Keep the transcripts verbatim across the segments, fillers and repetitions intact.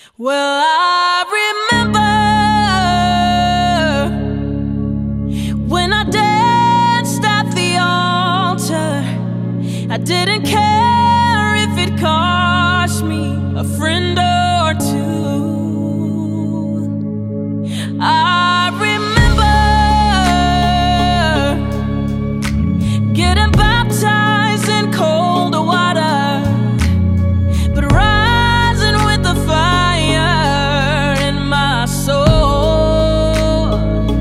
Well, I remember when I danced at the altar. I didn't care if it cost me a friend or two. I remember getting baptized in cold water, but rising with the fire in my soul.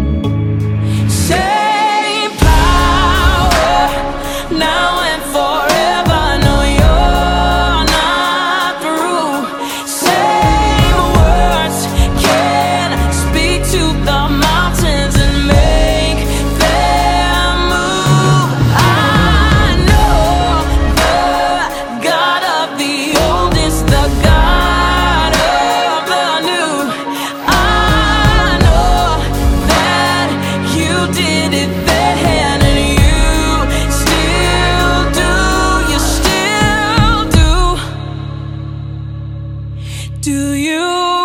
Same power now and forever. No, you're not through. Same words can speak to the mountains and make them move. I know the God of the old is the God of the new. I know that you did it then, and you still do, you still do. Do you